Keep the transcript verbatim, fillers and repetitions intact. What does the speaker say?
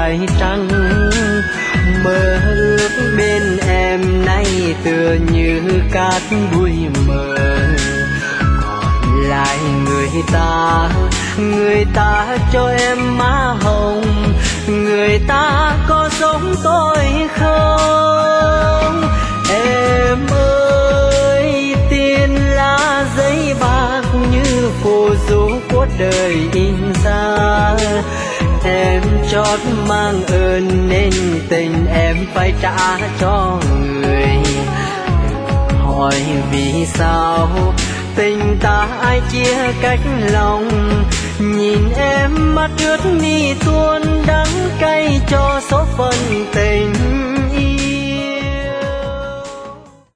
phải chăng mơ ước bên em nay tựa như cát bụi mờ, còn lại người ta người ta cho em má hồng, người ta có giống tôi không? Em ơi tiền lá giấy bạc như phù du của đời in ra, em chót mang ơn nên tình em phải trả cho người. Hỏi vì sao tình ta ai chia cách lòng, nhìn em mắt ướt mi tuôn đắng cay cho số phận tình.